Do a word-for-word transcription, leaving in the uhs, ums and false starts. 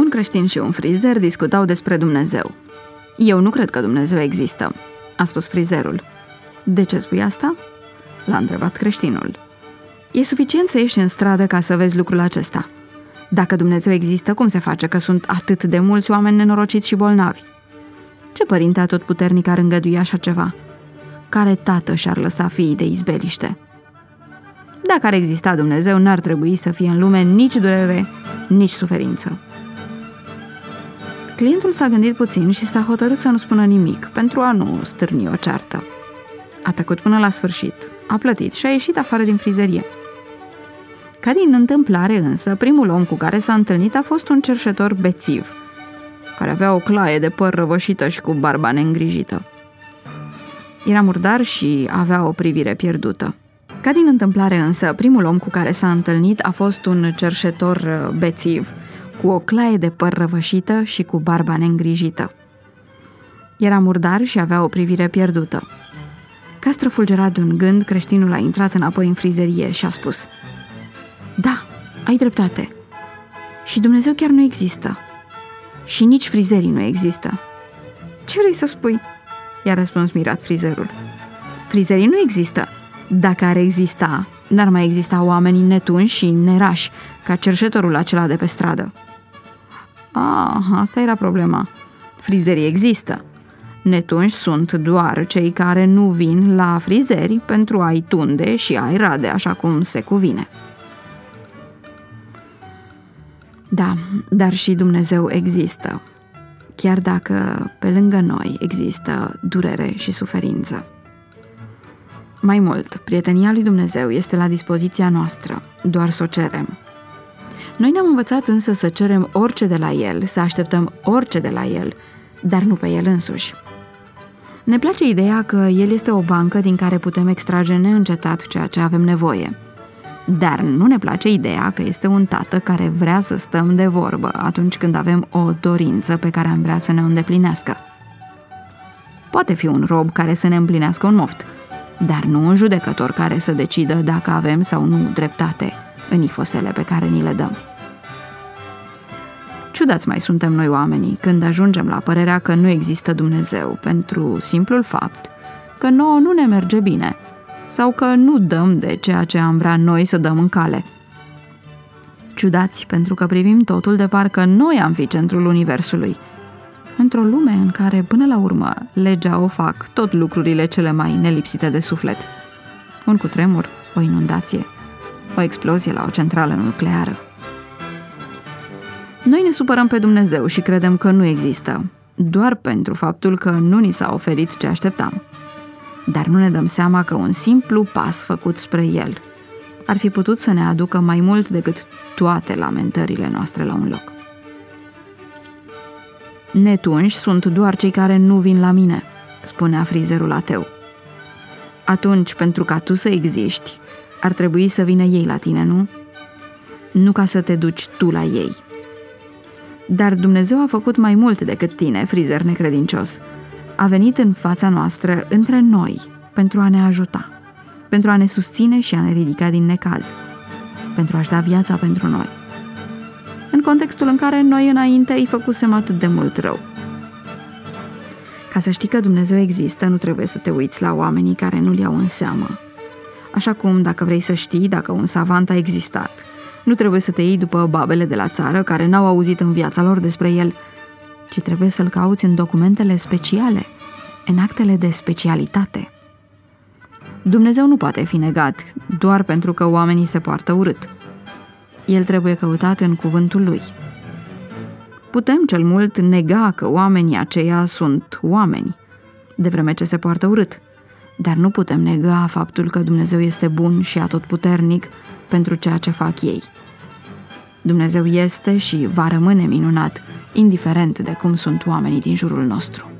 Un creștin și un frizer discutau despre Dumnezeu. Eu nu cred că Dumnezeu există, a spus frizerul. De ce spui asta? L-a întrebat creștinul. E suficient să ieși în stradă ca să vezi lucrul acesta. Dacă Dumnezeu există, cum se face că sunt atât de mulți oameni nenorociți și bolnavi? Ce părinte atotputernic ar îngădui așa ceva? Care tată și-ar lăsa fiii de izbeliște? Dacă ar exista Dumnezeu, n-ar trebui să fie în lume nici durere, nici suferință. Clientul s-a gândit puțin și s-a hotărât să nu spună nimic, pentru a nu stârni o ceartă. A tăcut până la sfârșit, a plătit și a ieșit afară din frizerie. Ca din întâmplare însă, primul om cu care s-a întâlnit a fost un cerșetor bețiv, care avea o claie de păr răvășită și cu barba neîngrijită. Era murdar și avea o privire pierdută. Ca din întâmplare însă, primul om cu care s-a întâlnit a fost un cerșetor bețiv, cu o claie de păr răvășită și cu barba neîngrijită. Era murdar și avea o privire pierdută. Ca străfulgerat de un gând, creștinul a intrat înapoi în frizerie și a spus: Da, ai dreptate. Și Dumnezeu chiar nu există. Și nici frizerii nu există. Ce vrei să spui? I-a răspuns mirat frizerul. Frizerii nu există. Dacă ar exista, n-ar mai exista oamenii netunși și nerași, ca cerșetorul acela de pe stradă. Ah, asta era problema. Frizerii există. Netunși sunt doar cei care nu vin la frizeri pentru a-i tunde și a-i rade așa cum se cuvine. Da, dar și Dumnezeu există, chiar dacă pe lângă noi există durere și suferință. Mai mult, prietenia lui Dumnezeu este la dispoziția noastră, doar să o cerem. Noi ne-am învățat însă să cerem orice de la El, să așteptăm orice de la El, dar nu pe El însuși. Ne place ideea că El este o bancă din care putem extrage neîncetat ceea ce avem nevoie. Dar nu ne place ideea că este un tată care vrea să stăm de vorbă atunci când avem o dorință pe care am vrea să ne o îndeplinească. Poate fi un rob care să ne împlinească un moft, dar nu un judecător care să decidă dacă avem sau nu dreptate în ifosele pe care ni le dăm. Ciudați mai suntem noi oamenii când ajungem la părerea că nu există Dumnezeu pentru simplul fapt că nouă nu ne merge bine sau că nu dăm de ceea ce am vrea noi să dăm în cale. Ciudați pentru că privim totul de parcă noi am fi centrul universului, într-o lume în care, până la urmă, legea o fac tot lucrurile cele mai nelipsite de suflet. Un cutremur, o inundație, o explozie la o centrală nucleară. Noi ne supărăm pe Dumnezeu și credem că nu există, doar pentru faptul că nu ni s-a oferit ce așteptam. Dar nu ne dăm seama că un simplu pas făcut spre El ar fi putut să ne aducă mai mult decât toate lamentările noastre la un loc. Netunși sunt doar cei care nu vin la mine, spunea frizerul ateu. Atunci, pentru ca tu să existi, ar trebui să vină ei la tine, nu? Nu ca să te duci tu la ei. Dar Dumnezeu a făcut mai mult decât tine, frizer necredincios. A venit în fața noastră, între noi, pentru a ne ajuta, pentru a ne susține și a ne ridica din necaz, pentru a-și da viața pentru noi, în contextul în care noi înainte îi făcusem atât de mult rău. Ca să știi că Dumnezeu există, nu trebuie să te uiți la oamenii care nu-L iau în seamă. Așa cum, dacă vrei să știi dacă un savant a existat, nu trebuie să te iei după babele de la țară care n-au auzit în viața lor despre el, ci trebuie să-l cauți în documentele speciale, în actele de specialitate. Dumnezeu nu poate fi negat doar pentru că oamenii se poartă urât. El trebuie căutat în cuvântul Lui. Putem cel mult nega că oamenii aceia sunt oameni, de vreme ce se poartă urât, dar nu putem nega faptul că Dumnezeu este bun și atotputernic pentru ceea ce fac ei. Dumnezeu este și va rămâne minunat, indiferent de cum sunt oamenii din jurul nostru.